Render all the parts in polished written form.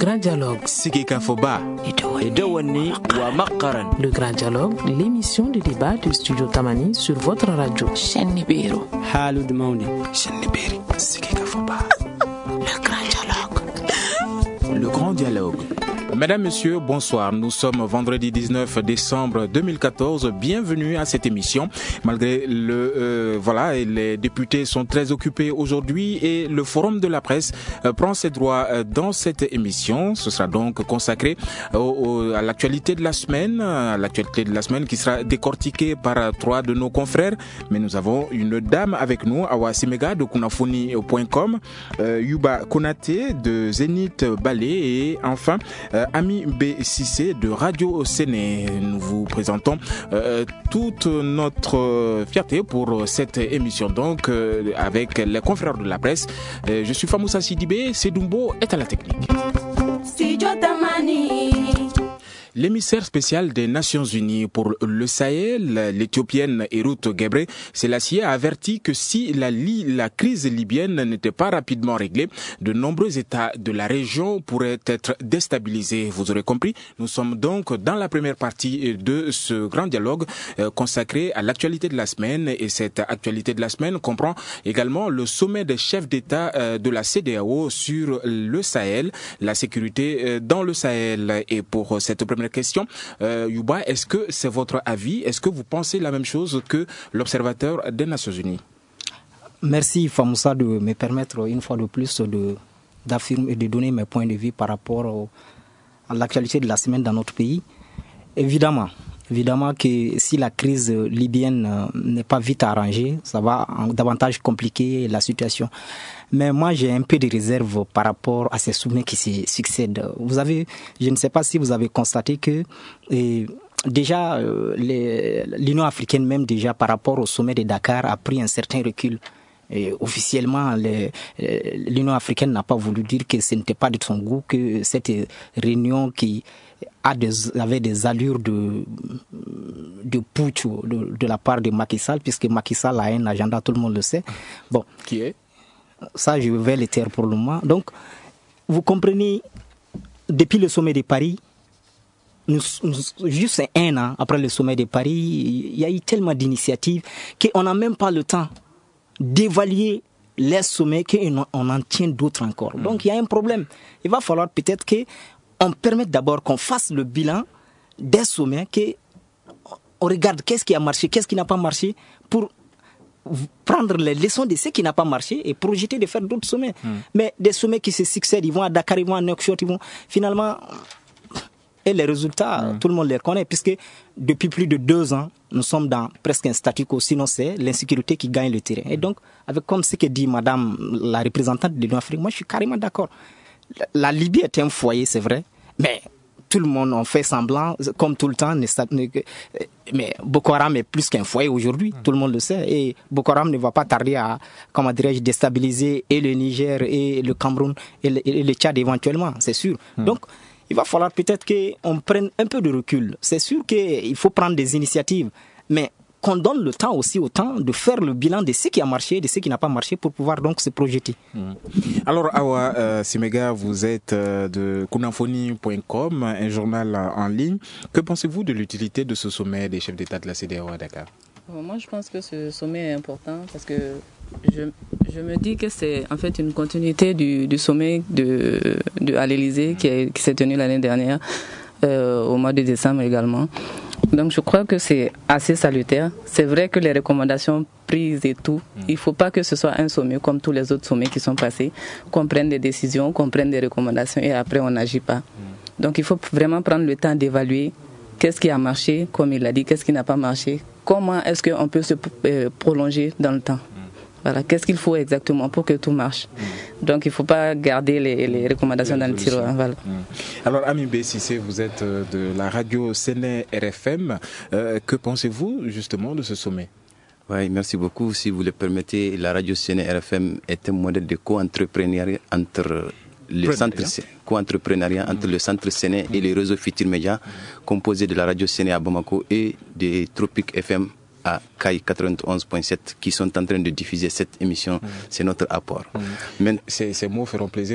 Grand Dialogue. Sigika Foba. Le Grand Dialogue, l'émission de débat du Studio Tamani sur votre radio. Chenibiro. Halud Mauni. Chenibiri. Sigika Foba. Le Grand Dialogue. Le Grand Dialogue. Mesdames, Messieurs, bonsoir. Nous sommes vendredi 19 décembre 2014. Bienvenue à cette émission. Malgré les députés sont très occupés aujourd'hui et le Forum de la presse prend ses droits dans cette émission. Ce sera donc consacré à l'actualité de la semaine, qui sera décortiquée par trois de nos confrères. Mais nous avons une dame avec nous, Awa Simega de Kunafoni.com, Yuba Konate de Zénith Ballet et enfin Ami B. Sissé de Radio Séné. Nous vous présentons toute notre fierté pour cette émission donc avec les confrères de la presse. Je suis Famoussa Sidibé, Sedumbo est à la technique. L'émissaire spécial des Nations Unies pour le Sahel, l'Éthiopienne Ruth Gebre Selassie, a averti que si la crise libyenne n'était pas rapidement réglée, de nombreux États de la région pourraient être déstabilisés. Vous aurez compris, nous sommes donc dans la première partie de ce grand dialogue consacré à l'actualité de la semaine. Et cette actualité de la semaine comprend également le sommet des chefs d'État de la CEDEAO sur le Sahel, la sécurité dans le Sahel. Et pour cette première question, Yuba, est-ce que c'est votre avis? Est-ce que vous pensez la même chose que l'Observateur des Nations Unies? Merci Famoussa de me permettre une fois de plus d'affirmer et de donner mes points de vue par rapport à l'actualité de la semaine dans notre pays. Évidemment que si la crise libyenne n'est pas vite arrangée, ça va davantage compliquer la situation. Mais moi, j'ai un peu de réserve par rapport à ces sommets qui se succèdent. Je ne sais pas si vous avez constaté que déjà l'Union africaine même déjà par rapport au sommet de Dakar a pris un certain recul. Et officiellement, l'Union africaine n'a pas voulu dire que ce n'était pas de son goût, que cette réunion qui avait des allures de putsch de la part de Macky Sall, puisque Macky Sall a un agenda, tout le monde le sait. Bon, qui est ça, je vais le taire pour le moment. Donc, vous comprenez, depuis le sommet de Paris, juste un an après le sommet de Paris, il y a eu tellement d'initiatives qu'on n'a même pas le temps d'évaluer les sommets qu'on en tient d'autres encore. Donc, il y a un problème. Il va falloir peut-être qu'on permette d'abord qu'on fasse le bilan des sommets, qu'on regarde qu'est-ce qui a marché, qu'est-ce qui n'a pas marché, pour prendre les leçons de ce qui n'a pas marché et projeter de faire d'autres sommets. Mais des sommets qui se succèdent, ils vont à Dakar, ils vont à Nouakchott, ils vont finalement... Et les résultats, tout le monde les connaît, puisque depuis plus de 2 ans, nous sommes dans presque un statu quo, sinon c'est l'insécurité qui gagne le terrain. Et donc, comme ce que dit madame la représentante de l'Union africaine, moi je suis carrément d'accord. La Libye est un foyer, c'est vrai, mais tout le monde en fait semblant, comme tout le temps, mais Boko Haram est plus qu'un foyer aujourd'hui, tout le monde le sait, et Boko Haram ne va pas tarder à, déstabiliser et le Niger, et le Cameroun, et le Tchad éventuellement, c'est sûr. Donc, il va falloir peut-être qu'on prenne un peu de recul. C'est sûr qu'il faut prendre des initiatives, mais qu'on donne le temps aussi au temps de faire le bilan de ce qui a marché, de ce qui n'a pas marché pour pouvoir donc se projeter. Alors Awa Simega, vous êtes de Kunafoni.com, un journal en ligne. Que pensez-vous de l'utilité de ce sommet des chefs d'État de la CEDEAO à Dakar? Moi, je pense que ce sommet est important parce que je me dis que c'est en fait une continuité du sommet à l'Élysée qui s'est tenu l'année dernière, au mois de décembre également. Donc je crois que c'est assez salutaire. C'est vrai que les recommandations prises et tout, il ne faut pas que ce soit un sommet comme tous les autres sommets qui sont passés, qu'on prenne des décisions, qu'on prenne des recommandations et après on n'agit pas. Donc il faut vraiment prendre le temps d'évaluer qu'est-ce qui a marché, comme il l'a dit, qu'est-ce qui n'a pas marché, comment est-ce qu'on peut se prolonger dans le temps. Voilà, qu'est-ce qu'il faut exactement pour que tout marche. Donc il ne faut pas garder les recommandations dans le tiroir. Voilà. Alors Ami B. Sissé, vous êtes de la radio Séné RFM. Que pensez-vous justement de ce sommet? Oui, merci beaucoup. Si vous le permettez, la radio Séné RFM est un modèle de co-entrepreneuriat entre le centre Séné et le réseau Futur Média, composé de la radio Séné à Bamako et des Tropiques FM à CAI 91.7 qui sont en train de diffuser cette émission. C'est notre apport. Mais, ces mots feront plaisir,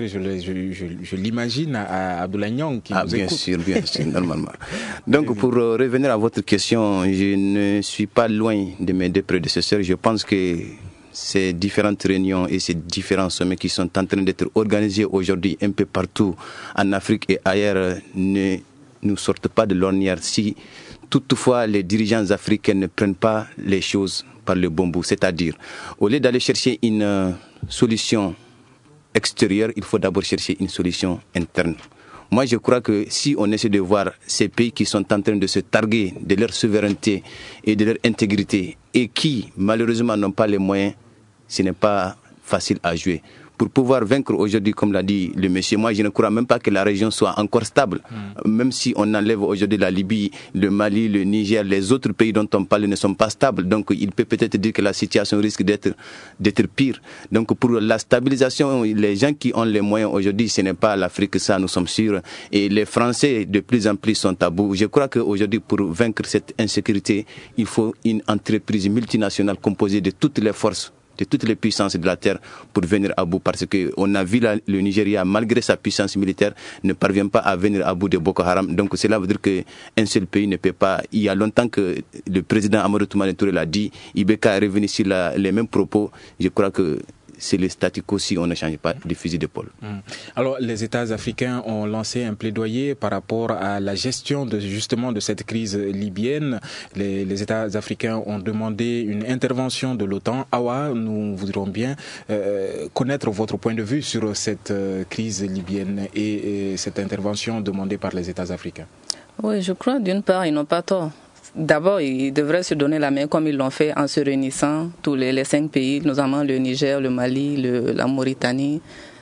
je l'imagine, à Abdoulaye Niang qui nous bien écoute. sûr, normalement. Donc pour revenir à votre question, je ne suis pas loin de mes deux prédécesseurs. Je pense que ces différentes réunions et ces différents sommets qui sont en train d'être organisés aujourd'hui un peu partout en Afrique et ailleurs ne nous sortent pas de l'ornière si toutefois les dirigeants africains ne prennent pas les choses par le bon bout. C'est-à-dire, au lieu d'aller chercher une solution extérieure, il faut d'abord chercher une solution interne. Moi, je crois que si on essaie de voir ces pays qui sont en train de se targuer de leur souveraineté et de leur intégrité et qui, malheureusement, n'ont pas les moyens, ce n'est pas facile à jouer. Pour pouvoir vaincre aujourd'hui, comme l'a dit le monsieur, moi je ne crois même pas que la région soit encore stable. Même si on enlève aujourd'hui la Libye, le Mali, le Niger, les autres pays dont on parle ne sont pas stables. Donc il peut peut-être dire que la situation risque d'être pire. Donc pour la stabilisation, les gens qui ont les moyens aujourd'hui, ce n'est pas l'Afrique, ça nous sommes sûrs. Et les Français de plus en plus sont à bout. Je crois qu'aujourd'hui pour vaincre cette insécurité, il faut une entreprise multinationale composée de toutes les forces, de toutes les puissances de la terre pour venir à bout, parce qu'on a vu le Nigeria, malgré sa puissance militaire, ne parvient pas à venir à bout de Boko Haram. Donc cela veut dire qu'un seul pays ne peut pas. Il y a longtemps que le président Amadou Toumani Touré l'a dit, Ibeka est revenu sur les mêmes propos. Je crois que c'est le statu quo si on ne change pas de fusil d'épaule. Alors, les États africains ont lancé un plaidoyer par rapport à la gestion justement de cette crise libyenne. Les États africains ont demandé une intervention de l'OTAN. Awa, nous voudrions bien connaître votre point de vue sur cette crise libyenne et cette intervention demandée par les États africains. Oui, je crois d'une part, ils n'ont pas tort. D'abord, ils devraient se donner la main comme ils l'ont fait en se réunissant, tous les 5 pays, notamment le Niger, le Mali, la Mauritanie,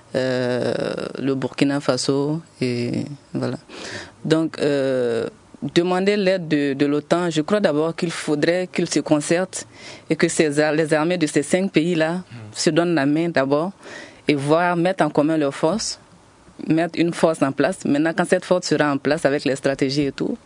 le Burkina Faso, et voilà. Donc, demander l'aide de l'OTAN, je crois d'abord qu'il faudrait qu'ils se concertent et que les armées de ces 5 pays-là se donnent la main d'abord et voir mettre en commun leurs forces, mettre une force en place. Maintenant, quand cette force sera en place avec les stratégies et tout,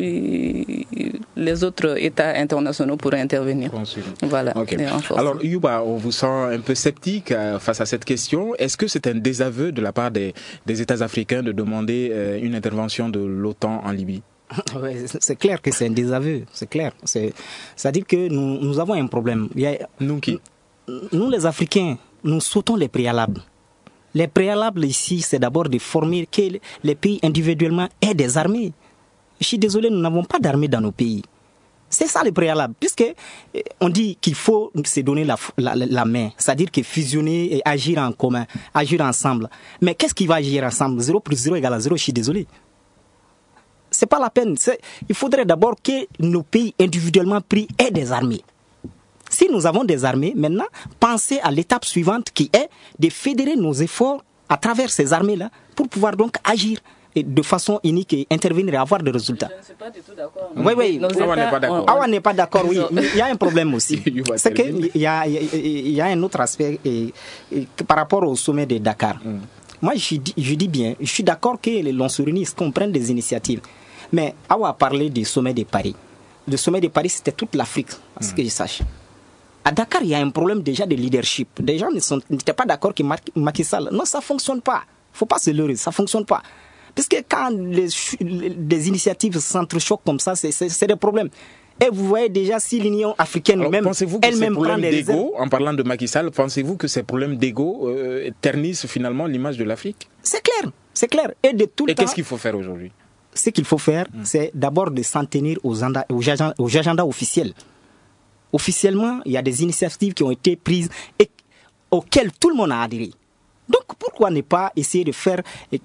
les autres États internationaux pourraient intervenir. Voilà. Okay. Alors, Yuba, on vous sent un peu sceptique face à cette question. Est-ce que c'est un désaveu de la part des États africains de demander une intervention de l'OTAN en Libye? Oui, c'est clair que c'est un désaveu, c'est clair. C'est-à-dire que nous avons un problème. Nous qui? Nous, les Africains, nous sautons les préalables. Les préalables ici, c'est d'abord de former que les pays individuellement aient des armées. Je suis désolé, nous n'avons pas d'armée dans nos pays. C'est ça le préalable, puisque on dit qu'il faut se donner la main, c'est-à-dire que fusionner et agir en commun, agir ensemble. Mais qu'est-ce qui va agir ensemble? 0 plus 0 égale à 0, je suis désolé. C'est pas la peine. Il faudrait d'abord que nos pays individuellement pris aient des armées. Si nous avons des armées, maintenant, pensez à l'étape suivante qui est de fédérer nos efforts à travers ces armées-là pour pouvoir donc agir de façon unique et intervenir et avoir des résultats. Je ne suis pas du tout d'accord. Oui. Awa n'est pas d'accord. Awa n'est pas d'accord, oui. Mais il y a un problème aussi. C'est qu'il y a un autre aspect par rapport au sommet de Dakar. Moi, je dis bien, je suis d'accord que l'on se réunisse, qu'on prenne des initiatives. Mais Awa a parlé du sommet de Paris. Le sommet de Paris, c'était toute l'Afrique, à ce que je sache. À Dakar, il y a un problème déjà de leadership. Les gens n'étaient pas d'accord que Macky Sall... Non, ça ne fonctionne pas. Il ne faut pas se leurrer, ça ne fonctionne pas. Parce que quand des initiatives s'entrechoquent comme ça, c'est des problèmes. Et vous voyez déjà si l'Union africaine elle-même prend des d'ego, en parlant de Macky Sall, pensez-vous que ces problèmes d'ego ternissent finalement l'image de l'Afrique? C'est clair, c'est clair. Et qu'est-ce qu'il faut faire aujourd'hui? Ce qu'il faut faire, c'est d'abord de s'en tenir aux agendas officiels. Officiellement, il y a des initiatives qui ont été prises et auxquelles tout le monde a adhéré. Donc, pourquoi ne pas essayer de faire,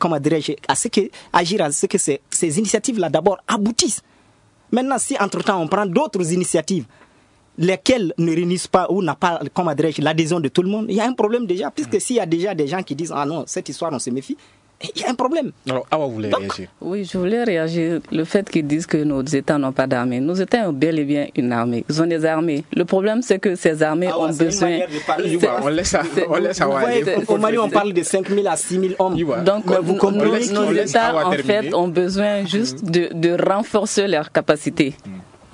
agir à ce que ces initiatives-là d'abord aboutissent? Maintenant, si entre-temps on prend d'autres initiatives, lesquelles ne réunissent pas ou n'a pas, l'adhésion de tout le monde, il y a un problème déjà, puisque s'il y a déjà des gens qui disent « Ah non, cette histoire, on se méfie », il y a un problème. Alors, Awa voulait réagir. Oui, je voulais réagir. Le fait qu'ils disent que nos États n'ont pas d'armée. Nos États ont bel et bien une armée. Ils ont des armées. Le problème, c'est que ces armées ont besoin... On laisse Awa aller. Au Mali, on parle de 5 000 à 6 000 hommes. Donc, nos États, en fait, ont besoin juste de renforcer leurs capacités.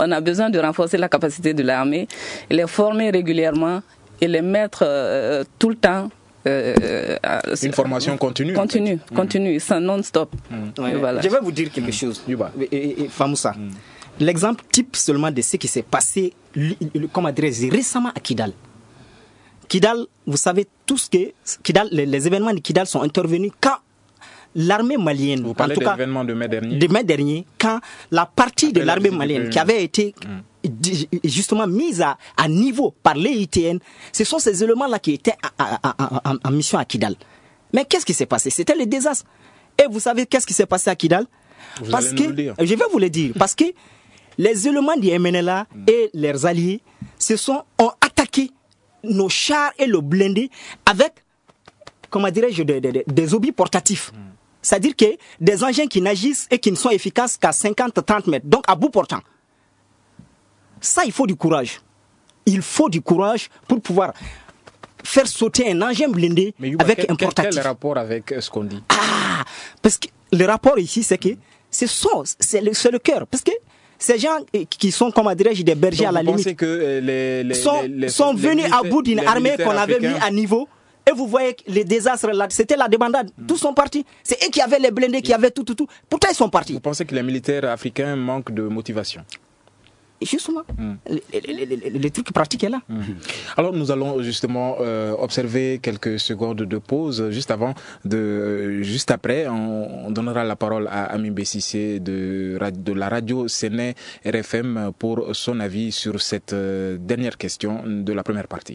on a besoin de renforcer la capacité de l'armée, les former régulièrement et les mettre tout le temps. Une formation continue. Continue, sans non-stop. Voilà. Je vais vous dire quelque chose, Famoussa. L'exemple type seulement de ce qui s'est passé, comment dirais-je, récemment à Kidal. Kidal, vous savez tous que les événements de Kidal sont intervenus quand l'armée malienne, vous parlez en tout cas, événements de mai dernier, quand la partie de l'armée malienne qui avait été justement mise à niveau par l'EITN, ce sont ces éléments-là qui étaient en mission à Kidal. Mais qu'est-ce qui s'est passé? C'était le désastre. Et vous savez qu'est-ce qui s'est passé à Kidal? Parce que, je vais vous le dire, parce que les éléments du MNLA et leurs alliés ont attaqué nos chars et le blindé avec, comment dirais-je, des obus portatifs. C'est-à-dire que des engins qui n'agissent et qui ne sont efficaces qu'à 50-30 mètres, donc à bout portant. Ça, il faut du courage. Il faut du courage pour pouvoir faire sauter un engin blindé avec un portatif. Quel est le rapport avec ce qu'on dit? Parce que le rapport ici, c'est que c'est le cœur. Parce que ces gens qui sont, comment dirais-je, des bergers à la limite, vous pensez que sont venus à bout d'une armée qu'on avait mis à niveau. Et vous voyez les désastres là, c'était la débandade. Tous sont partis. C'est eux qui avaient les blindés, qui avaient tout. Pourtant, ils sont partis. Vous pensez que les militaires africains manquent de motivation? Justement, le truc pratique est là. Alors nous allons justement observer quelques secondes de pause. Juste après, on donnera la parole à Ami Bessissé de la radio Séné RFM pour son avis sur cette dernière question de la première partie.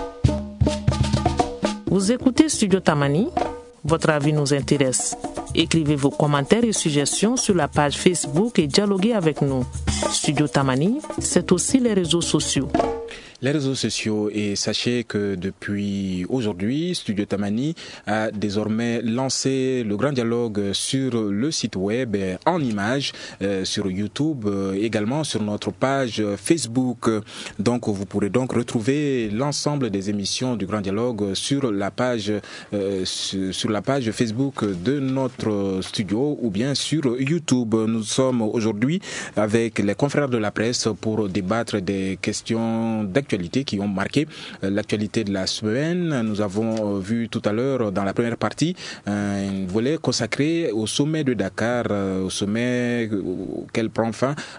Vous écoutez Studio Tamani, votre avis nous intéresse. Écrivez vos commentaires et suggestions sur la page Facebook et dialoguez avec nous. Studio Tamani, c'est aussi les réseaux sociaux. Les réseaux sociaux, et sachez que depuis aujourd'hui, Studio Tamani a désormais lancé le grand dialogue sur le site web en images, sur YouTube, également sur notre page Facebook. Donc vous pourrez donc retrouver l'ensemble des émissions du grand dialogue sur la page Facebook de notre studio ou bien sur YouTube. Nous sommes aujourd'hui avec les confrères de la presse pour débattre des questions d'actualité qui ont marqué l'actualité de la semaine. Nous avons vu tout à l'heure dans la première partie un volet consacré au sommet de Dakar, au sommet auquel prend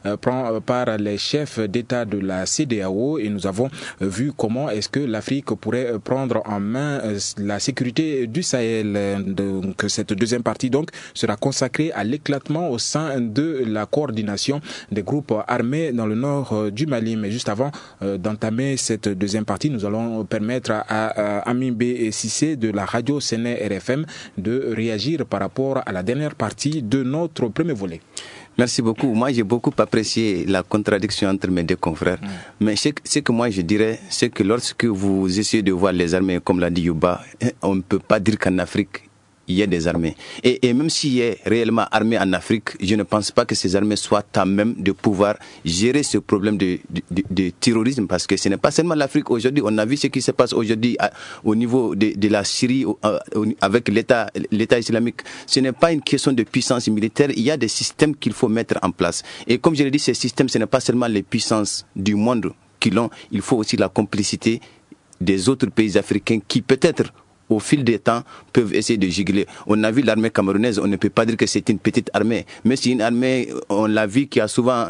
part les chefs d'État de la CEDEAO, et nous avons vu comment est-ce que l'Afrique pourrait prendre en main la sécurité du Sahel. Donc cette deuxième partie donc sera consacrée à l'éclatement au sein de la coordination des groupes armés dans le nord du Mali. Mais juste avant d'entamer cette deuxième partie, nous allons permettre à Ami Bessissé de la radio Séné RFM de réagir par rapport à la dernière partie de notre premier volet. Merci beaucoup. Moi, j'ai beaucoup apprécié la contradiction entre mes deux confrères. Mais ce que moi je dirais, c'est que lorsque vous essayez de voir les armées, comme l'a dit Yuba, on ne peut pas dire qu'en Afrique, il y a des armées. Et même s'il y a réellement armées en Afrique, je ne pense pas que ces armées soient à même de pouvoir gérer ce problème de terrorisme, parce que ce n'est pas seulement l'Afrique aujourd'hui. On a vu ce qui se passe aujourd'hui au niveau de la Syrie avec l'État islamique. Ce n'est pas une question de puissance militaire. Il y a des systèmes qu'il faut mettre en place. Et comme je l'ai dit, ces systèmes, ce n'est pas seulement les puissances du monde qui l'ont. Il faut aussi la complicité des autres pays africains qui peut-être au fil des temps, peuvent essayer de giguler. On a vu l'armée camerounaise, on ne peut pas dire que c'est une petite armée, mais c'est une armée, on l'a vu, qui a souvent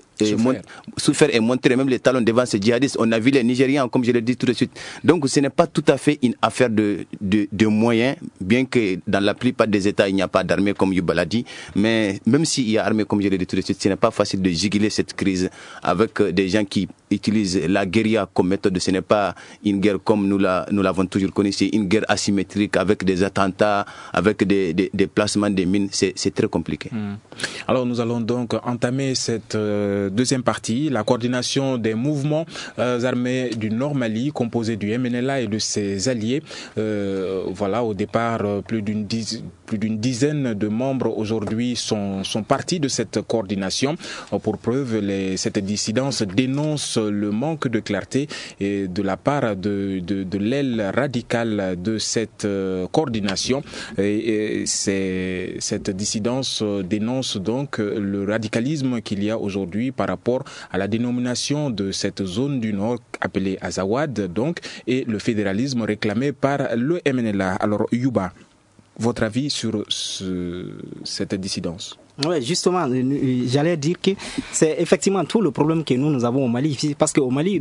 souffert et montré même les talons devant ces djihadistes. On a vu les Nigérians, comme je l'ai dit tout de suite. Donc ce n'est pas tout à fait une affaire de moyens, bien que dans la plupart des États, il n'y a pas d'armée, comme Yuba l'a dit. Mais même s'il y a armée, comme je l'ai dit tout de suite, ce n'est pas facile de giguler cette crise avec des gens qui utilisent la guérilla comme méthode. Ce n'est pas une guerre comme nous l'avons toujours connue, c'est une guerre asymétrique avec des attentats, avec des placements de mines. C'est très compliqué. Alors nous allons donc entamer cette deuxième partie, la coordination des mouvements armés du Nord Mali, composé du MNLA et de ses alliés. Voilà, au départ, plus d'une dizaine de membres aujourd'hui sont partis de cette coordination. Pour preuve, cette dissidence dénonce le manque de clarté et de la part de l'aile radicale de cette coordination. Et cette dissidence dénonce donc le radicalisme qu'il y a aujourd'hui par rapport à la dénomination de cette zone du Nord appelée Azawad, donc, et le fédéralisme réclamé par le MNLA. Alors, Youba, votre avis sur cette dissidence? Oui, justement, j'allais dire que c'est effectivement tout le problème que nous avons au Mali, parce qu'au Mali,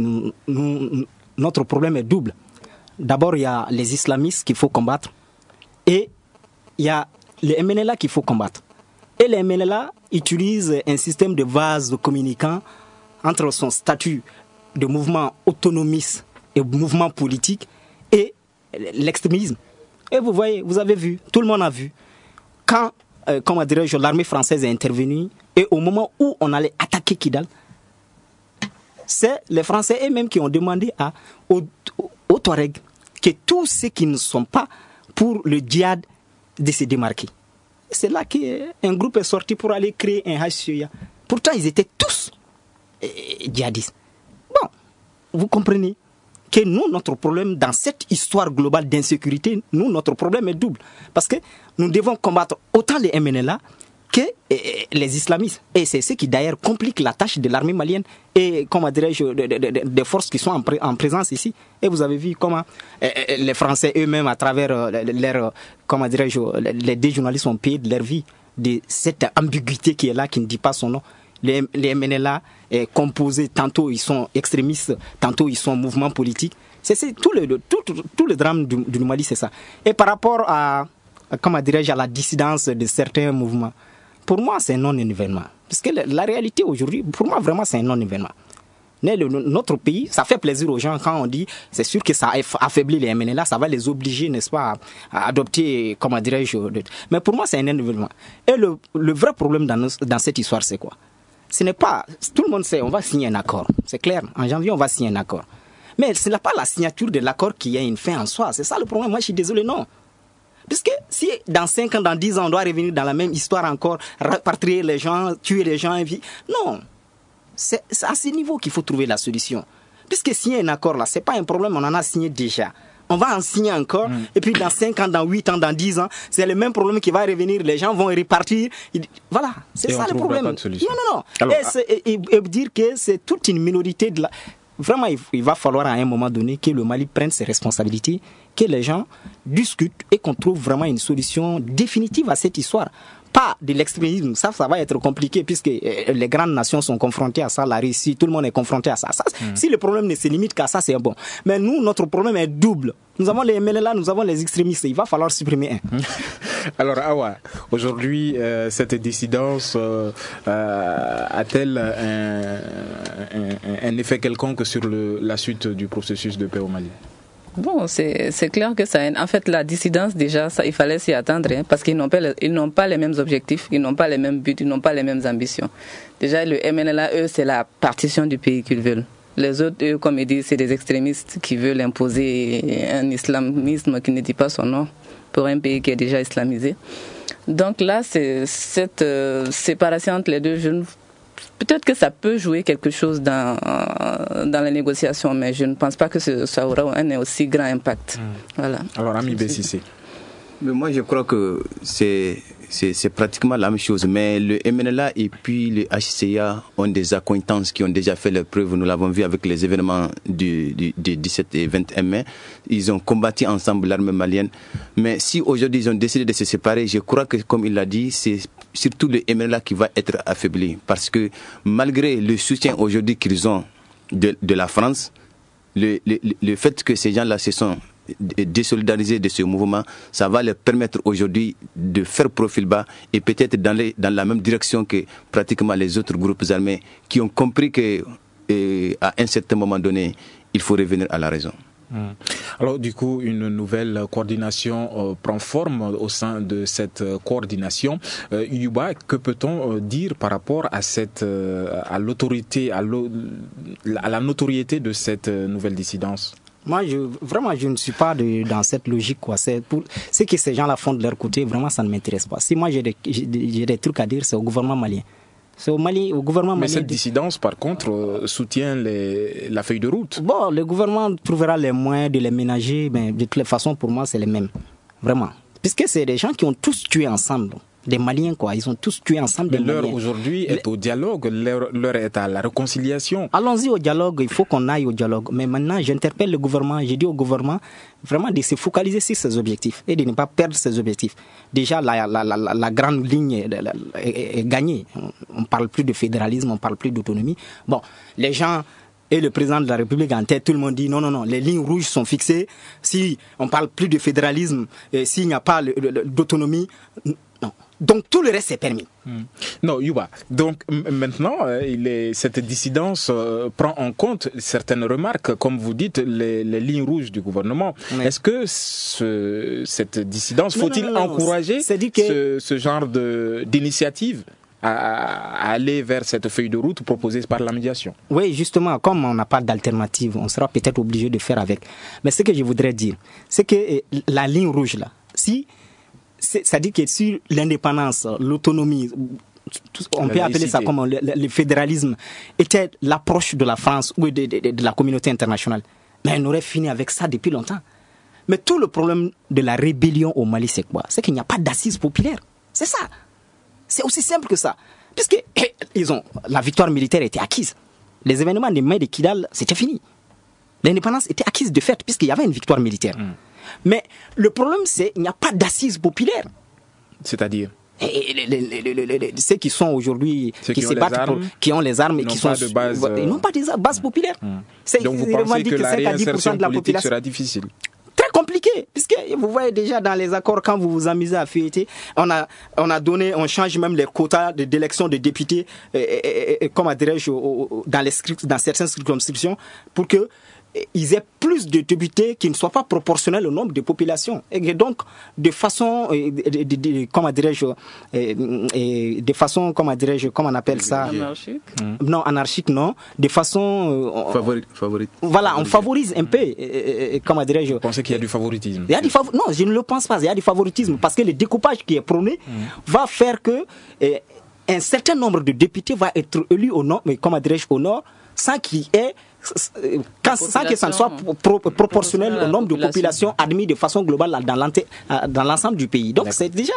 notre problème est double. D'abord, il y a les islamistes qu'il faut combattre et il y a les MNLA qu'il faut combattre. Et les MNLA utilisent un système de vase communicant entre son statut de mouvement autonomiste et mouvement politique et l'extrémisme. Et vous voyez, vous avez vu, tout le monde a vu, quand comment dirais-je, l'armée française est intervenue et au moment où on allait attaquer Kidal, c'est les Français eux-mêmes qui ont demandé aux Touaregs que tous ceux qui ne sont pas pour le djihad de se démarquer. C'est là qu'un groupe est sorti pour aller créer un HCA. Pourtant, ils étaient tous djihadistes. Bon, vous comprenez que nous, notre problème dans cette histoire globale d'insécurité, notre problème est double. Parce que nous devons combattre autant les MNLA que les islamistes. Et c'est ce qui d'ailleurs complique la tâche de l'armée malienne et, comment dirais-je, des forces qui sont en présence ici. Et vous avez vu comment les Français eux-mêmes, à travers comment dirais-je, les deux journalistes ont payé de leur vie de cette ambiguïté qui est là, qui ne dit pas son nom. Les MNLA composés, tantôt ils sont extrémistes, tantôt ils sont mouvement politique. C'est tout le drame du Mali, c'est ça. Et par rapport à comment dirais-je, à la dissidence de certains mouvements, pour moi c'est un non-événement. Parce que la réalité aujourd'hui, pour moi vraiment c'est un non-événement. Mais notre pays, ça fait plaisir aux gens quand on dit, c'est sûr que ça affaiblit les MNLA, ça va les obliger, n'est-ce pas, à adopter, comment dirais-je, mais pour moi c'est un événement. Et le vrai problème dans cette histoire, c'est quoi? Ce n'est pas, tout le monde sait, on va signer un accord, c'est clair, en janvier on va signer un accord. Mais ce n'est pas la signature de l'accord qui a une fin en soi, c'est ça le problème, moi je suis désolé, non. Parce que si dans 5 ans, dans 10 ans, on doit revenir dans la même histoire encore, rapatrier les gens, tuer les gens, non. C'est à ce niveau qu'il faut trouver la solution. Puisque signer un accord là, c'est pas un problème, on en a signé déjà. On va en signer encore, et puis dans 5 ans, dans 8 ans, dans 10 ans, c'est le même problème qui va revenir, les gens vont repartir. Voilà, c'est ça le problème. Non. Alors, et dire que c'est toute une minorité de la... Vraiment, il va falloir à un moment donné que le Mali prenne ses responsabilités, que les gens discutent et qu'on trouve vraiment une solution définitive à cette histoire. Pas de l'extrémisme, ça va être compliqué puisque les grandes nations sont confrontées à ça, la Russie, tout le monde est confronté à ça. Si le problème ne se limite qu'à ça, c'est bon. Mais nous, notre problème est double. Nous avons les MNLA, nous avons les extrémistes, il va falloir supprimer un. Alors Awa, aujourd'hui, cette dissidence a-t-elle un effet quelconque sur la suite du processus de paix au Mali? Bon, c'est clair que ça. En fait, la dissidence, déjà, ça, il fallait s'y attendre, parce qu'ils n'ont pas les mêmes objectifs, ils n'ont pas les mêmes buts, ils n'ont pas les mêmes ambitions. Déjà, le MNLA, eux, c'est la partition du pays qu'ils veulent. Les autres, eux, comme ils disent, c'est des extrémistes qui veulent imposer un islamisme qui ne dit pas son nom pour un pays qui est déjà islamisé. Donc là, c'est cette séparation entre les deux jeunes. Peut-être que ça peut jouer quelque chose dans la négociation, mais je ne pense pas que ça aura un aussi grand impact. Voilà. Alors, Ami Bessissé. Mais moi, je crois que c'est pratiquement la même chose. Mais le MNLA et puis le HCA ont des accointances qui ont déjà fait leurs preuves. Nous l'avons vu avec les événements du 17 et 21 mai. Ils ont combattu ensemble l'armée malienne. Mais si aujourd'hui ils ont décidé de se séparer, je crois que, comme il l'a dit, c'est surtout le MNLA qui va être affaibli. Parce que malgré le soutien aujourd'hui qu'ils ont de la France, le fait que ces gens-là se sont désolidarisés de ce mouvement, ça va leur permettre aujourd'hui de faire profil bas et peut-être dans la même direction que pratiquement les autres groupes armés qui ont compris que à un certain moment donné, il faut revenir à la raison. Alors du coup, une nouvelle coordination prend forme au sein de cette coordination. Youba, que peut-on dire par rapport à à l'autorité, à la notoriété de cette nouvelle dissidence? Moi, je ne suis pas dans cette logique, quoi. Ce que ces gens-là font de leur côté, vraiment, ça ne m'intéresse pas. Si moi j'ai des trucs à dire, c'est au gouvernement malien. C'est au Mali, au gouvernement malien. Mais cette dissidence, par contre, soutient la feuille de route. Bon, le gouvernement trouvera les moyens de les ménager, mais de toutes les façons, pour moi, c'est les mêmes. Vraiment. Puisque c'est des gens qui ont tous tué ensemble. Des Maliens, quoi. Ils ont tous tué ensemble. Mais l'heure aujourd'hui est au dialogue, l'heure est à la réconciliation. Allons-y au dialogue, il faut qu'on aille au dialogue. Mais maintenant, j'interpelle le gouvernement, j'ai dit au gouvernement vraiment de se focaliser sur ses objectifs et de ne pas perdre ses objectifs. Déjà, la grande ligne est gagnée. On ne parle plus de fédéralisme, on ne parle plus d'autonomie. Bon, les gens et le président de la République en tête, tout le monde dit non, les lignes rouges sont fixées. Si on ne parle plus de fédéralisme, s'il n'y a pas d'autonomie, non. Donc tout le reste est permis. Non, Youba. Donc maintenant, cette dissidence prend en compte certaines remarques, comme vous dites, les lignes rouges du gouvernement. Oui. Est-ce que cette dissidence, faut-il encourager ce genre d'initiative à aller vers cette feuille de route proposée par la médiation? Oui, justement, comme on n'a pas d'alternative, on sera peut-être obligé de faire avec. Mais ce que je voudrais dire, c'est que la ligne rouge là, c'est-à-dire que sur l'indépendance, l'autonomie, on peut appeler ça comme le fédéralisme, était l'approche de la France ou de la communauté internationale. Mais on aurait fini avec ça depuis longtemps. Mais tout le problème de la rébellion au Mali, c'est quoi? C'est qu'il n'y a pas d'assises populaires. C'est ça. C'est aussi simple que ça. Puisque la victoire militaire était acquise. Les événements des mai de Kidal, c'était fini. L'indépendance était acquise de fait, puisqu'il y avait une victoire militaire. Mais le problème, c'est qu'il n'y a pas d'assises populaires. C'est-à-dire ceux qui sont aujourd'hui, qui se battent, qui ont les armes et qui sont... Ils n'ont pas de base populaire. Donc vous pensez que la réinsertion politique sera difficile? Très compliqué, puisque vous voyez déjà dans les accords, quand vous vous amusez à feuilleter, on change même les quotas d'élection de députés, comment dirais-je, dans certaines circonscriptions, pour que ils aient plus de députés qui ne soient pas proportionnels au nombre de populations. Et donc, de façon, comment dirais-je, comment on appelle ça? Anarchique? Non, anarchique, non. De façon... Favorite. Voilà, on favorise un peu, comment dirais-je... Vous pensez qu'il y a du favoritisme? Non, je ne le pense pas. Il y a du favoritisme parce que le découpage qui est prôné va faire que un certain nombre de députés va être élus au nord, sans qu'il y ait sans que ça ne soit proportionnel au nombre de populations admises de façon globale dans l'ensemble du pays. Donc c'est déjà...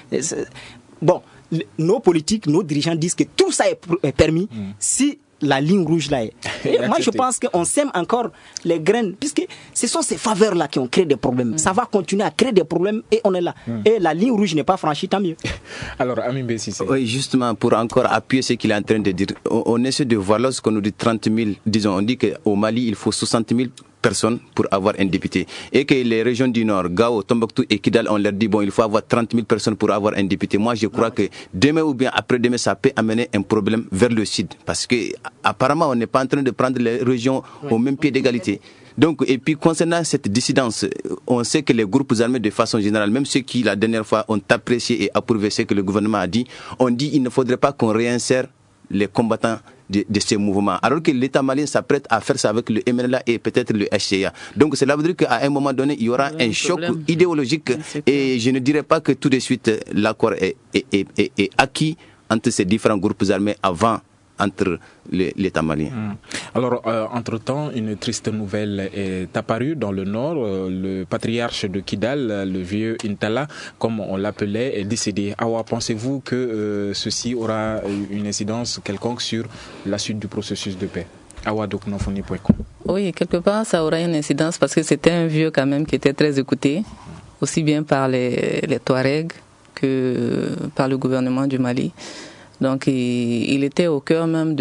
Bon, nos politiques, nos dirigeants disent que tout ça est permis si la ligne rouge là est. Moi je pense qu'on sème encore les graines, puisque ce sont ces faveurs-là qui ont créé des problèmes. Ça va continuer à créer des problèmes et on est là. Et la ligne rouge n'est pas franchie, tant mieux. Alors, Amin Bessissé. Oui, justement, pour encore appuyer ce qu'il est en train de dire, on essaie de voir lorsqu'on nous dit 30 000, disons, on dit qu'au Mali, il faut 60 000 personnes pour avoir un député. Et que les régions du Nord, Gao, Tombouctou et Kidal, on leur dit, bon, il faut avoir 30 000 personnes pour avoir un député. Moi, je crois que demain ou bien après-demain, ça peut amener un problème vers le Sud. Parce que, apparemment, on n'est pas en train de prendre les régions au même pied d'égalité. Donc, et puis, concernant cette dissidence, on sait que les groupes armés, de façon générale, même ceux qui, la dernière fois, ont apprécié et approuvé ce que le gouvernement a dit, on dit qu'il ne faudrait pas qu'on réinsère les combattants de ces mouvements. Alors que l'État malien s'apprête à faire ça avec le MNLA et peut-être le HCA. Donc cela veut dire qu'à un moment donné, il y aura un choc idéologique et je ne dirais pas que tout de suite l'accord est acquis entre ces différents groupes armés avant entre l'État malien. Alors, entre-temps, une triste nouvelle est apparue dans le nord. Le patriarche de Kidal, le vieux Intala, comme on l'appelait, est décédé. Awa, pensez-vous que ceci aura une incidence quelconque sur la suite du processus de paix? awa.com. Oui, quelque part, ça aura une incidence parce que c'était un vieux quand même qui était très écouté, aussi bien par les Touaregs que par le gouvernement du Mali. Donc, il était au cœur même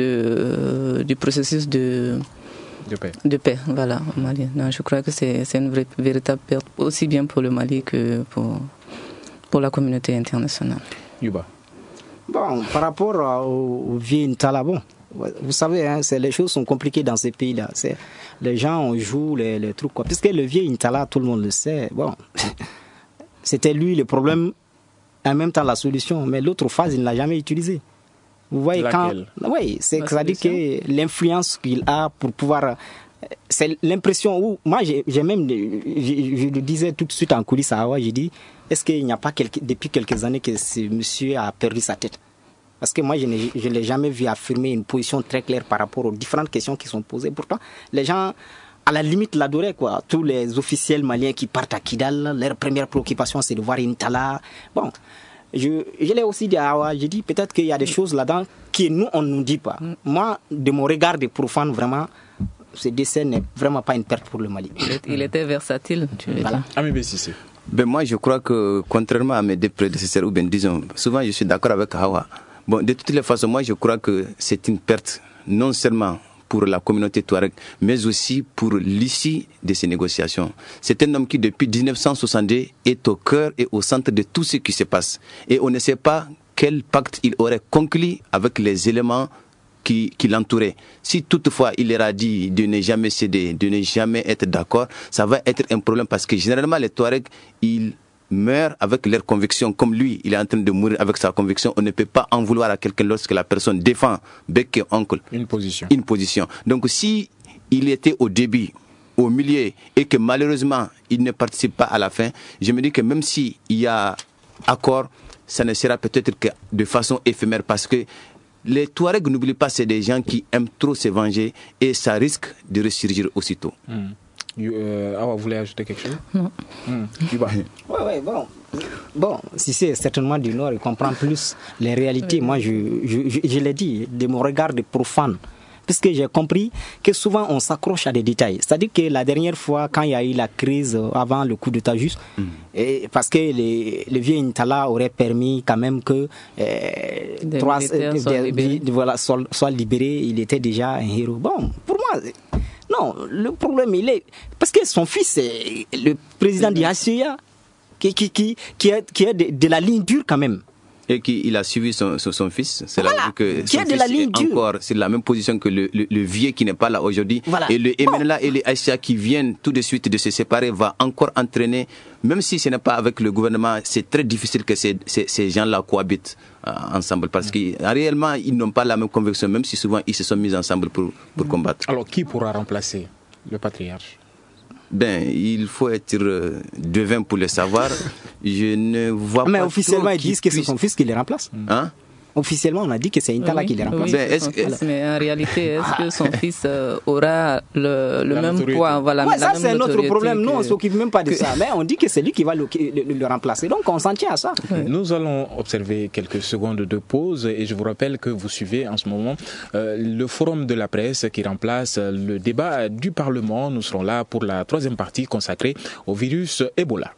du processus de paix, voilà, au Mali. Donc, je crois que c'est une véritable perte, aussi bien pour le Mali que pour la communauté internationale. Yuba. Bon, par rapport au vieux Intala, bon, vous savez, hein, les choses sont compliquées dans ces pays-là. Les gens, on joue les trucs, quoi. Puisque le vieux Intala, tout le monde le sait, bon, c'était lui le problème, en même temps la solution, mais l'autre phase, il ne l'a jamais utilisée. Vous voyez, oui, c'est-à-dire que l'influence qu'il a pour pouvoir... C'est l'impression où... Moi, j'ai même... Je le disais tout de suite en coulisses à Awa, j'ai dit, est-ce qu'il n'y a pas depuis quelques années que ce monsieur a perdu sa tête? Parce que moi, je ne l'ai jamais vu affirmer une position très claire par rapport aux différentes questions qui sont posées. Pourtant, les gens, à la limite, l'adoraient, quoi. Tous les officiels maliens qui partent à Kidal, leur première préoccupation, c'est de voir Intala. Bon, je l'ai aussi dit à Awa, j'ai dit peut-être qu'il y a des choses là-dedans que nous, on ne nous dit pas. Moi, de mon regard de profane, vraiment, ce décès n'est vraiment pas une perte pour le Mali. Il était versatile, tu veux dire. Ami Bessissé. Ben moi, je crois que, contrairement à mes deux prédécesseurs, ou bien disons, souvent je suis d'accord avec Hawa. Bon, de toutes les façons, moi, je crois que c'est une perte, non seulement pour la communauté Touareg, mais aussi pour l'issue de ces négociations. C'est un homme qui, depuis 1962, est au cœur et au centre de tout ce qui se passe. Et on ne sait pas quel pacte il aurait conclu avec les éléments qui l'entouraient. Si toutefois il leur a dit de ne jamais céder, de ne jamais être d'accord, ça va être un problème parce que généralement les Touaregs, ils meurent avec leurs convictions. Comme lui, il est en train de mourir avec sa conviction. On ne peut pas en vouloir à quelqu'un lorsque la personne défend bec et oncle une position. Donc si il était au début, au milieu, et que malheureusement il ne participe pas à la fin, je me dis que même s'il y a accord, ça ne sera peut-être que de façon éphémère parce que les Touaregs, n'oubliez pas, c'est des gens qui aiment trop se venger et ça risque de ressurgir aussitôt. Awa, vous voulez ajouter quelque chose? Non. Ouais, bon, si c'est certainement du Nord, il comprend plus les réalités. Moi, je l'ai dit, de mon regard de profane, puisque j'ai compris que souvent on s'accroche à des détails. C'est-à-dire que la dernière fois, quand il y a eu la crise avant le coup d'État juste, et parce que le vieux Intala aurait permis quand même que soient libérés, il était déjà un héros. Bon, pour moi, non, le problème il est parce que son fils est le président du HCA qui est de la ligne dure quand même. Et qu'il a suivi son fils. C'est là que son fils est encore c'est la même position que le vieux qui n'est pas là aujourd'hui. Voilà. Et le MNLA et les HCA qui viennent tout de suite de se séparer va encore entraîner, même si ce n'est pas avec le gouvernement, c'est très difficile que ces gens-là cohabitent ensemble parce que réellement ils n'ont pas la même conviction, même si souvent ils se sont mis ensemble pour combattre. Alors qui pourra remplacer le patriarche? Ben, il faut être devin pour le savoir. Je ne vois pas. Mais officiellement, ils disent que c'est son fils qui les remplace. Hein? Officiellement, on a dit que c'est Intala qui les remplace. Oui, mais en réalité, est-ce que son fils aura le même poids? Voilà, ça, c'est un autre problème. Nous, on ne s'occupe même pas de ça. Mais on dit que c'est lui qui va le remplacer. Donc, on s'en tient à ça. Nous allons observer quelques secondes de pause. Et je vous rappelle que vous suivez en ce moment le forum de la presse qui remplace le débat du Parlement. Nous serons là pour la troisième partie consacrée au virus Ebola.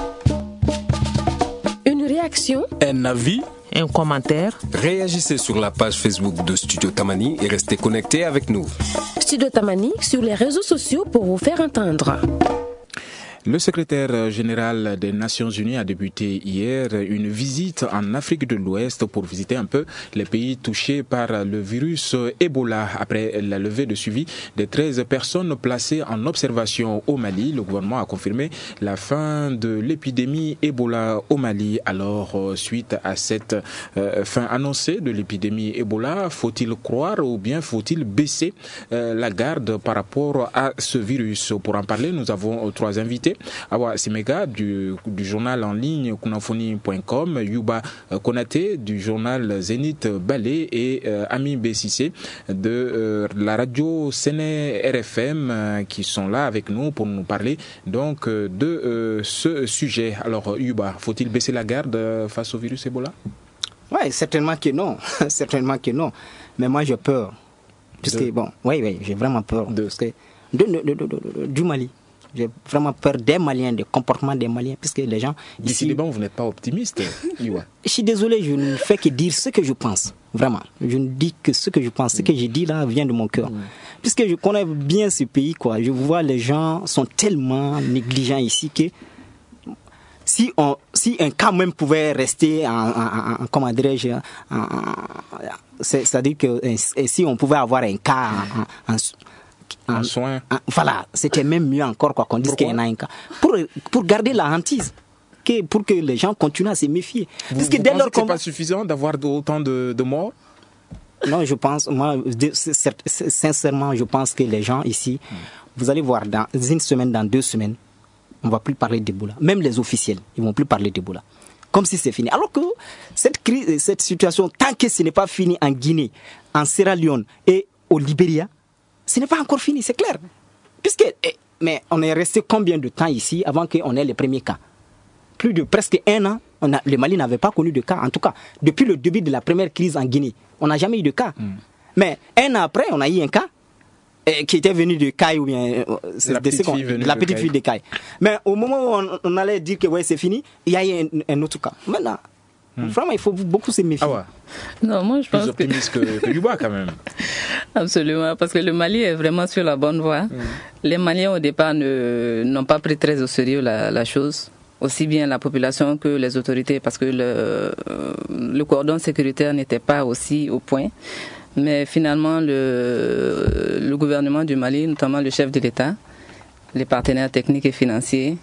Une réaction, un avis, un commentaire. Réagissez sur la page Facebook de Studio Tamani et restez connectés avec nous. Studio Tamani sur les réseaux sociaux pour vous faire entendre. Le secrétaire général des Nations Unies a débuté hier une visite en Afrique de l'Ouest pour visiter un peu les pays touchés par le virus Ebola. Après la levée de suivi des 13 personnes placées en observation au Mali, le gouvernement a confirmé la fin de l'épidémie Ebola au Mali. Alors, suite à cette fin annoncée de l'épidémie Ebola, faut-il croire ou bien faut-il baisser la garde par rapport à ce virus? Pour en parler, nous avons 3 invités. Awa Simega du journal en ligne kunafoni.com, Yuba Konaté du journal Zénith Balé et Ami Bessissé de la radio Séné RFM qui sont là avec nous pour nous parler donc de ce sujet. Alors Yuba, faut-il baisser la garde face au virus Ebola? Oui, certainement que non. Certainement que non. Mais moi j'ai peur. Parce que, oui, j'ai vraiment peur. Du Mali. J'ai vraiment peur des Maliens, des comportements des Maliens, puisque les gens... Décidément, vous n'êtes pas optimiste, Yuba. Je suis désolé, je ne fais que dire ce que je pense, vraiment. Je ne dis que ce que je pense. Ce que j'ai dit là vient de mon cœur. Puisque je connais bien ce pays, quoi. Je vois les gens sont tellement négligents ici que si un cas même pouvait rester comment dirais-je, c'est-à-dire que si on pouvait avoir un cas en soins. Voilà, c'était même mieux encore qu'on dise qu'il y en a un cas. Pour garder la hantise, pour que les gens continuent à se méfier. Parce que dès lors que c'est pas suffisant d'avoir autant de morts? Non, je pense, moi, sincèrement, je pense que les gens ici, vous allez voir, dans une semaine, dans 2 semaines, on ne va plus parler d'Ebola. Même les officiels, ils ne vont plus parler d'Ebola. comme si c'est fini. Alors que cette situation, tant que ce n'est pas fini en Guinée, en Sierra Leone et au Libéria, ce n'est pas encore fini, c'est clair. Mais on est resté combien de temps ici avant qu'on ait les premiers cas? Plus de presque 1 an, le Mali n'avait pas connu de cas. En tout cas, depuis le début de la première crise en Guinée, on n'a jamais eu de cas. Mais 1 an après, on a eu un cas qui était venu de Caille ou bien la petite fille de Caille. Mais au moment où on allait dire que ouais, c'est fini, il y a eu un autre cas. Maintenant, vraiment, il faut beaucoup se méfier. Ah ouais. Non, moi je pense plus optimiste que Yuba quand même. Absolument, parce que le Mali est vraiment sur la bonne voie. Les Maliens au départ n'ont pas pris très au sérieux la chose, aussi bien la population que les autorités, parce que le cordon sécuritaire n'était pas aussi au point. Mais finalement, le gouvernement du Mali, notamment le chef de l'État, les partenaires techniques et financiers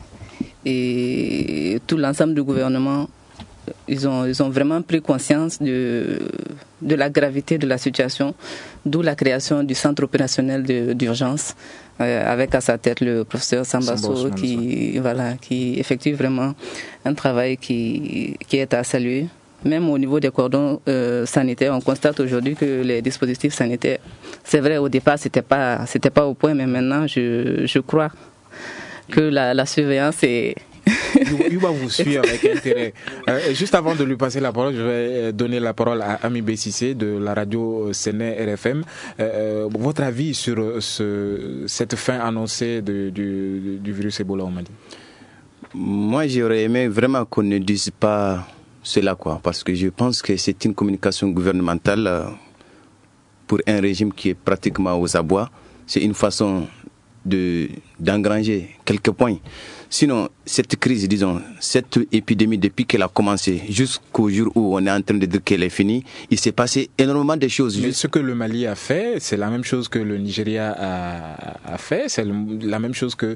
et tout l'ensemble du gouvernement, ils ont vraiment pris conscience de la gravité de la situation, d'où la création du centre opérationnel d'urgence, avec à sa tête le professeur Sambasso qui effectue vraiment un travail qui est à saluer. Même au niveau des cordons sanitaires, on constate aujourd'hui que les dispositifs sanitaires, c'est vrai, au départ, c'était pas au point, mais maintenant, je crois que la surveillance est... Yuba vous suit avec intérêt. Juste avant de lui passer la parole, je vais donner la parole à Ami Bessissé de la radio Séné RFM. Votre avis sur cette fin annoncée du virus Ebola au Mali? Moi, j'aurais aimé vraiment qu'on ne dise pas cela, parce que je pense que c'est une communication gouvernementale pour un régime qui est pratiquement aux abois. C'est une façon d'engranger quelques points. Sinon, cette crise, cette épidémie, depuis qu'elle a commencé jusqu'au jour où on est en train de dire qu'elle est finie, il s'est passé énormément de choses. Mais ce que le Mali a fait, c'est la même chose que le Nigeria a fait, c'est la même chose que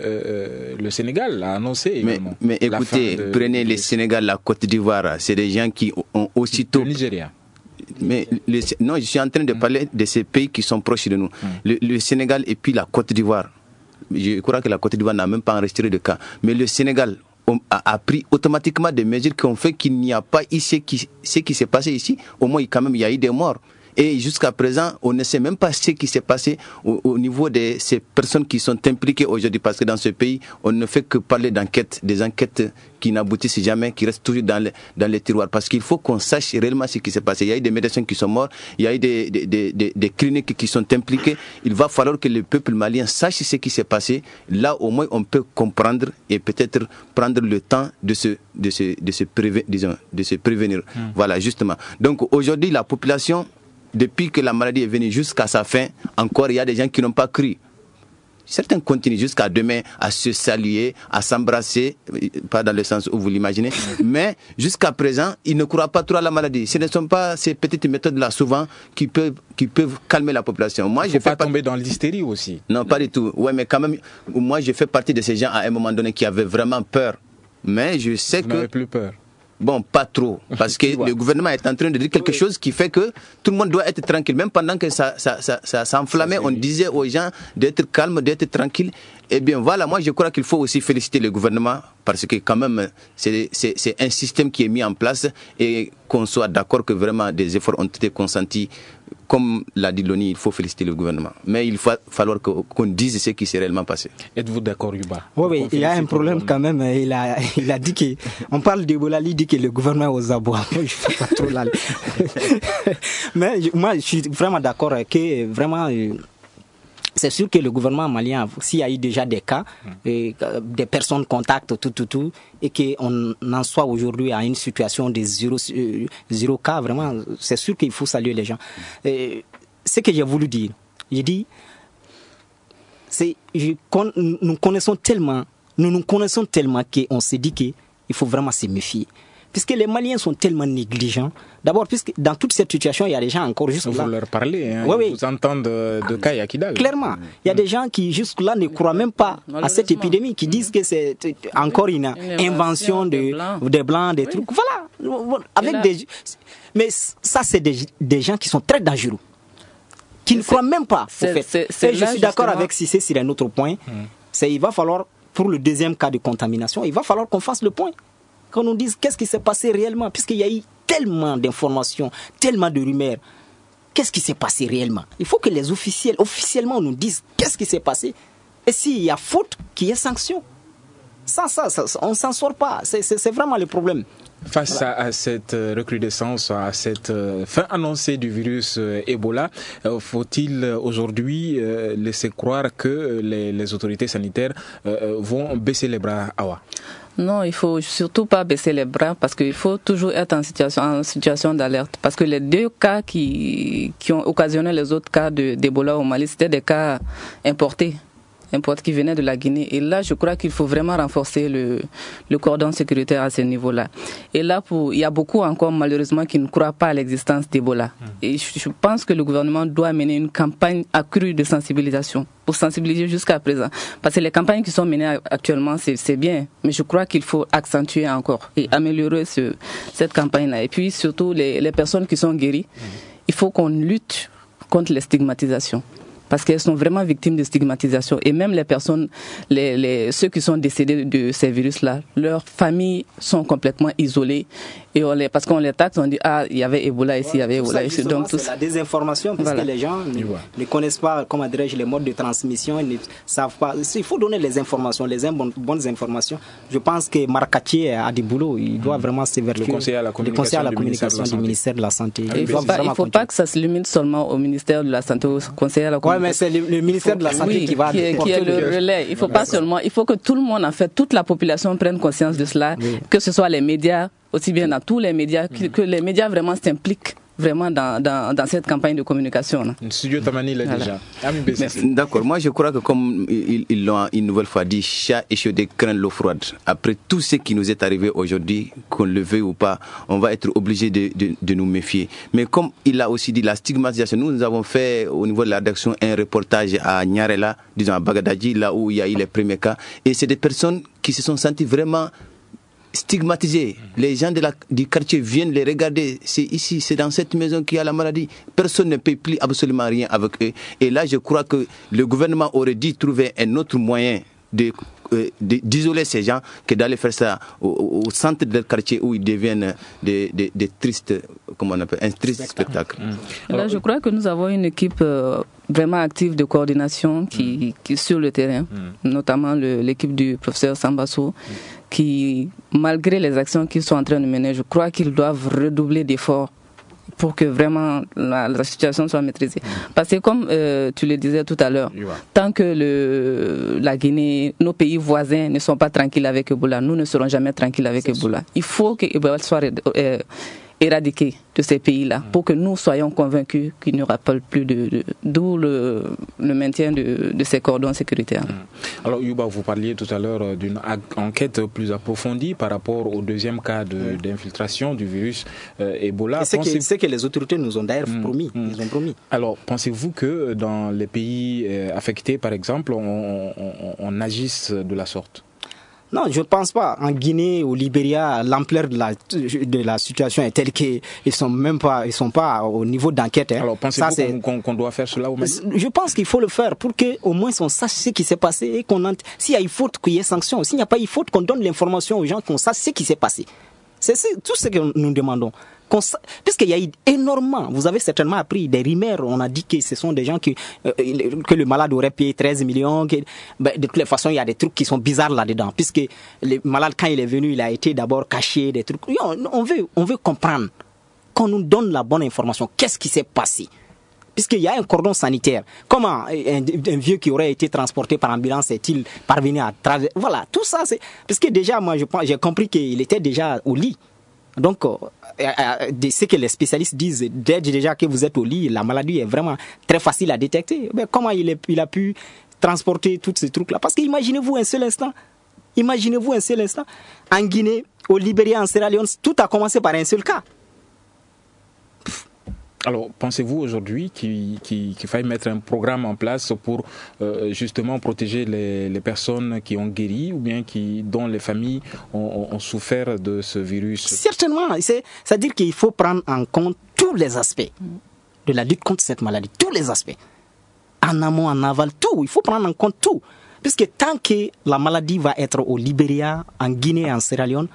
le Sénégal a annoncé également. Mais écoutez, prenez le Sénégal, la Côte d'Ivoire, c'est des gens qui ont aussitôt... Le Nigeria. Mais non, je suis en train de parler de ces pays qui sont proches de nous. Le Sénégal et puis la Côte d'Ivoire. Je crois que la Côte d'Ivoire n'a même pas enregistré de cas. Mais le Sénégal a pris automatiquement des mesures qui ont fait qu'il n'y a pas ici ce qui s'est passé ici. Au moins, quand même, il y a eu des morts. Et jusqu'à présent, on ne sait même pas ce qui s'est passé au niveau de ces personnes qui sont impliquées aujourd'hui. Parce que dans ce pays, on ne fait que parler d'enquêtes, des enquêtes qui n'aboutissent jamais, qui restent toujours dans les tiroirs. Parce qu'il faut qu'on sache réellement ce qui s'est passé. Il y a eu des médecins qui sont morts, il y a eu des cliniques qui sont impliquées. Il va falloir que le peuple malien sache ce qui s'est passé. Là, au moins, on peut comprendre et peut-être prendre le temps de se prévenir. Voilà, justement. Donc aujourd'hui, la population... Depuis que la maladie est venue jusqu'à sa fin, encore il y a des gens qui n'ont pas cru. Certains continuent jusqu'à demain à se saluer, à s'embrasser, pas dans le sens où vous l'imaginez, mais jusqu'à présent, ils ne croient pas trop à la maladie. Ce ne sont pas ces petites méthodes-là, souvent, qui peuvent calmer la population. Moi, il ne faut pas tomber dans l'hystérie aussi. Non, pas du tout. Ouais, mais quand même, moi, je fais partie de ces gens à un moment donné qui avaient vraiment peur. Mais je sais Vous n'avez plus peur. Bon, pas trop, parce que le gouvernement est en train de dire quelque chose qui fait que tout le monde doit être tranquille. Même pendant que ça s'enflammait, on disait aux gens d'être calmes, d'être tranquilles. Eh bien voilà, moi je crois qu'il faut aussi féliciter le gouvernement, parce que quand même, c'est un système qui est mis en place, et qu'on soit d'accord que vraiment des efforts ont été consentis. Comme l'a dit Loni, il faut féliciter le gouvernement. Mais il va falloir qu'on dise ce qui s'est réellement passé. Êtes-vous d'accord, Yuba? Oui, il y a un problème quand même. Il a dit que, on parle d'Ebola, il dit que le gouvernement est aux abois. Moi, je ne fais pas trop là. Mais moi, je suis vraiment d'accord que vraiment... C'est sûr que le gouvernement malien, s'il y a eu déjà des cas, des personnes contactent, tout, et qu'on en soit aujourd'hui à une situation de zéro cas, vraiment, c'est sûr qu'il faut saluer les gens. Ce que j'ai voulu dire, j'ai dit, nous nous connaissons tellement qu'on s'est dit qu'il faut vraiment se méfier. Puisque les Maliens sont tellement négligents. D'abord, puisque dans toute cette situation, il y a des gens encore juste là. Vous leur parlez, ils vous entendent de cas à Kidal. Clairement, il y a des gens qui jusque là ne croient même pas à cette épidémie, qui disent que c'est encore une invention des Blancs, des trucs. Voilà. Mais ça, c'est des gens qui sont très dangereux, qui ne croient même pas. Et je suis d'accord avec Cissé sur un autre point. Il va falloir, pour le deuxième cas de contamination, il va falloir qu'on fasse le point. qu'on nous dise qu'est-ce qui s'est passé réellement, puisqu'il y a eu tellement d'informations, tellement de rumeurs. Qu'est-ce qui s'est passé réellement? Il faut que les officiellement, nous disent qu'est-ce qui s'est passé. Et s'il y a faute, qu'il y ait sanction. Ça, on ne s'en sort pas. C'est vraiment le problème. Face à cette recrudescence, à cette fin annoncée du virus Ebola, faut-il aujourd'hui laisser croire que les autorités sanitaires vont baisser les bras, Awa? Non, il faut surtout pas baisser les bras parce qu'il faut toujours être en situation d'alerte. Parce que les 2 cas qui ont occasionné les autres cas d'Ebola au Mali, c'était des cas importés qui venaient de la Guinée. Et là, je crois qu'il faut vraiment renforcer le cordon sécuritaire à ce niveau-là. Et là, il y a beaucoup encore, malheureusement, qui ne croient pas à l'existence d'Ebola. Et je pense que le gouvernement doit mener une campagne accrue de sensibilisation pour sensibiliser jusqu'à présent. Parce que les campagnes qui sont menées actuellement, c'est bien. Mais je crois qu'il faut accentuer encore et améliorer cette campagne-là. Et puis, surtout, les personnes qui sont guéries, il faut qu'on lutte contre les stigmatisations. Parce qu'elles sont vraiment victimes de stigmatisation. Et même les personnes, ceux qui sont décédés de ces virus-là, leurs familles sont complètement isolées. Et parce qu'on les taxe, on dit, il y avait Ebola ici, il y avait Ebola ici. Donc, c'est la désinformation, parce que les gens ne connaissent pas, comment dirais-je, les modes de transmission, ils ne savent pas. Il faut donner les informations, les bonnes informations. Je pense que Marcatier a du boulot. Il doit vraiment se vers le conseiller à la communication du ministère de la Santé. Il ne faut pas que ça se limite seulement au ministère de la Santé, au conseiller à la communication. Mais c'est le ministère de la Santé qui va qui est le relais. Il faut pas seulement, il faut que tout le monde, en fait, toute la population prenne conscience de cela, que ce soit les médias, aussi bien dans tous les médias, que les médias vraiment s'impliquent vraiment dans cette campagne de communication. Studio Tamani l'a déjà. D'accord, moi je crois que comme ils l'ont une nouvelle fois dit, chat échaudé craint l'eau froide. Après tout ce qui nous est arrivé aujourd'hui, qu'on le veuille ou pas, on va être obligé de nous méfier. Mais comme il a aussi dit, la stigmatisation, nous avons fait au niveau de la rédaction un reportage à Nyarela, disons à Bagadadji, là où il y a eu les premiers cas, et c'est des personnes qui se sont senties vraiment stigmatisés. Les gens du quartier viennent les regarder. C'est ici, c'est dans cette maison qu'il y a la maladie. Personne ne paye plus absolument rien avec eux. Et là, je crois que le gouvernement aurait dû trouver un autre moyen d'isoler ces gens que d'aller faire ça au centre del quartier où ils deviennent des tristes, comment on appelle, un triste spectacle. Là, je crois que nous avons une équipe vraiment active de coordination qui sur le terrain, notamment l'équipe du professeur Sambasso, qui, malgré les actions qu'ils sont en train de mener, je crois qu'ils doivent redoubler d'efforts pour que vraiment la situation soit maîtrisée. Parce que comme tu le disais tout à l'heure, tant que la Guinée, nos pays voisins ne sont pas tranquilles avec Ebola, nous ne serons jamais tranquilles avec Ebola. Il faut que Ebola soit éradiqué de ces pays-là pour que nous soyons convaincus qu'il n'y aura pas plus d'où le maintien de ces cordons sécuritaires. Alors Yuba, vous parliez tout à l'heure d'une enquête plus approfondie par rapport au deuxième cas d'infiltration du virus Ebola. C'est que les autorités nous ont d'ailleurs promis. Ils ont promis. Alors, pensez-vous que dans les pays affectés, par exemple, on agisse de la sorte? Non, je ne pense pas. En Guinée, au Libéria, l'ampleur de la situation est telle qu'ils ils sont pas au niveau d'enquête. Alors, pensez-vous qu'on doit faire cela au Mali? Je pense qu'il faut le faire pour qu'au moins on sache ce qui s'est passé et s'il y a eu faute, qu'il y ait sanction. S'il n'y a pas eu faute, qu'on donne l'information aux gens, qu'on sache ce qui s'est passé. C'est tout ce que nous demandons. Puisqu'il y a eu énormément, vous avez certainement appris des rumeurs, on a dit que ce sont des gens que le malade aurait payé 13 millions, de toutes les façons il y a des trucs qui sont bizarres là-dedans, puisque le malade quand il est venu, il a été d'abord caché, des trucs, on veut comprendre, qu'on nous donne la bonne information, qu'est-ce qui s'est passé? Puisqu'il y a un cordon sanitaire, comment un vieux qui aurait été transporté par ambulance est-il parvenu à travers, voilà, tout ça c'est, parce que déjà moi j'ai compris qu'il était déjà au lit. Donc, ce que les spécialistes disent, dès déjà que vous êtes au lit, la maladie est vraiment très facile à détecter. Mais comment il a pu transporter tous ces trucs-là? Parce que imaginez-vous un seul instant, en Guinée, au Libéria, en Sierra Leone, tout a commencé par un seul cas. Alors, pensez-vous aujourd'hui qu'il faille mettre un programme en place pour justement protéger les personnes qui ont guéri ou bien dont les familles ont souffert de ce virus? Certainement. C'est-à-dire qu'il faut prendre en compte tous les aspects de la lutte contre cette maladie. Tous les aspects. En amont, en aval, tout. Il faut prendre en compte tout. Puisque tant que la maladie va être au Libéria, en Guinée, en Sierra Leone,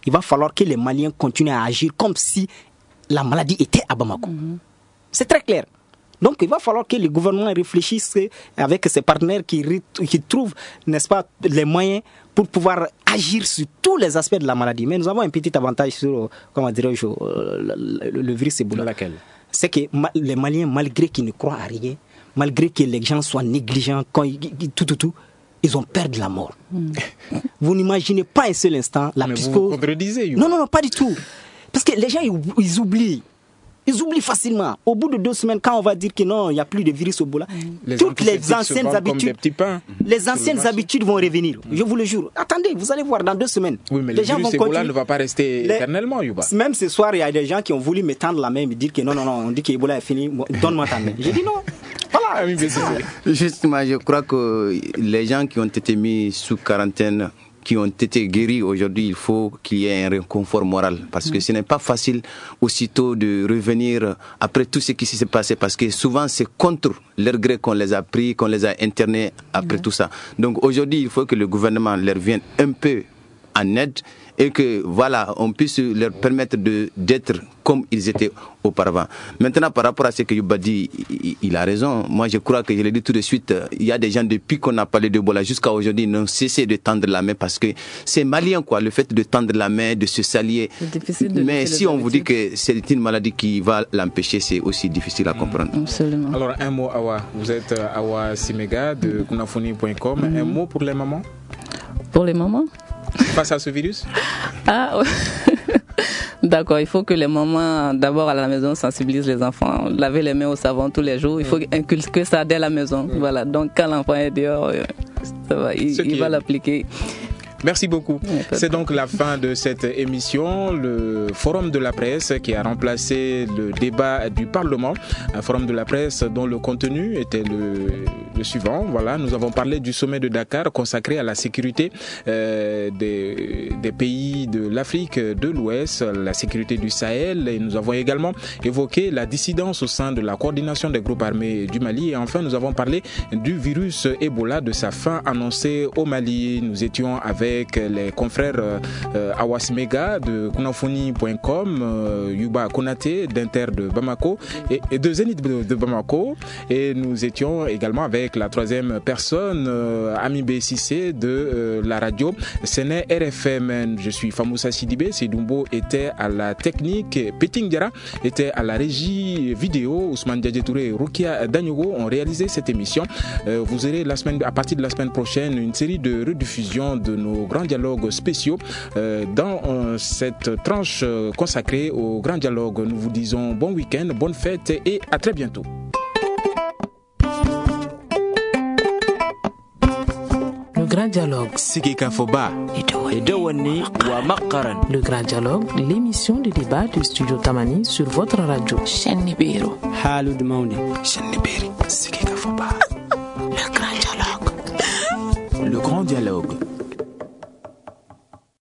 il va falloir que les Maliens continuent à agir comme si la maladie était à Bamako. C'est très clair. Donc il va falloir que le gouvernement réfléchisse avec ses partenaires qui trouvent, n'est-ce pas, les moyens pour pouvoir agir sur tous les aspects de la maladie. Mais nous avons un petit avantage sur, comment dirais-je, le virus Ebola. Laquelle? C'est que les Maliens, malgré qu'ils ne croient à rien, malgré que les gens soient négligents, ils ont peur de la mort. Vous n'imaginez pas un seul instant la psychose. Vous contredisez, non, pas du tout. Parce que les gens, ils oublient. Ils oublient facilement. Au bout de 2 semaines, quand on va dire que non, il n'y a plus de virus Ebola, toutes les anciennes habitudes, habitudes vont revenir. Je vous le jure. Attendez, vous allez voir dans 2 semaines. Oui, mais le virus Ebola ne va pas rester éternellement, Yuba. Même ce soir, il y a des gens qui ont voulu me tendre la main et me dire que non, on dit que Ebola est fini, donne-moi ta main. J'ai dit non. Voilà. Justement, je crois que les gens qui ont été mis sous quarantaine, qui ont été guéris aujourd'hui, il faut qu'il y ait un réconfort moral. Parce que ce n'est pas facile aussitôt de revenir après tout ce qui s'est passé. Parce que souvent, c'est contre leur gré qu'on les a pris, qu'on les a internés après tout ça. Donc aujourd'hui, il faut que le gouvernement leur vienne un peu en aide et que voilà, on puisse leur permettre d'être comme ils étaient auparavant. Maintenant, par rapport à ce que Yuba dit, il a raison. Moi, je crois que je l'ai dit tout de suite, il y a des gens, depuis qu'on a parlé d'Ebola jusqu'à aujourd'hui, n'ont cessé de tendre la main parce que c'est malien, quoi, le fait de tendre la main, de se s'allier. Mais si on vous dit que c'est une maladie qui va l'empêcher, c'est aussi difficile à comprendre. Absolument. Alors, un mot, Awa. Vous êtes Awa Simega de kunafoni.com. Un mot pour les mamans? Pour les mamans? Face à ce virus? D'accord, il faut que les mamans, d'abord à la maison, sensibilisent les enfants. Laver les mains au savon tous les jours. Il faut inculquer ça dès la maison. Voilà, donc quand l'enfant est dehors, ça va, il va l'appliquer. Merci beaucoup. C'est donc la fin de cette émission, le forum de la presse qui a remplacé le débat du Parlement, un forum de la presse dont le contenu était le suivant. Voilà, nous avons parlé du sommet de Dakar consacré à la sécurité des pays de l'Afrique de l'Ouest, la sécurité du Sahel, et nous avons également évoqué la dissidence au sein de la coordination des groupes armés du Mali, et enfin nous avons parlé du virus Ebola, de sa fin annoncée au Mali. Nous étions avec les confrères Awa Simega de kunafoni.com, Yuba Konaté d'Inter de Bamako et de Zénith de Bamako, et nous étions également avec la troisième personne, Ami B. Sissé de la radio Séné RFM. Je suis Famoussa Sidibé, Sidumbo était à la technique, Peting Diara était à la régie vidéo, Ousmane Diadjetouré et Rukia Danyogo ont réalisé cette émission. Vous aurez à partir de la semaine prochaine une série de rediffusions de nos grands dialogues spéciaux dans cette tranche consacrée au grand dialogue. Nous vous disons bon week-end, bonne fête et à très bientôt. Le grand dialogue. Le grand dialogue, l'émission de débat du studio Tamani sur votre radio. Le grand dialogue.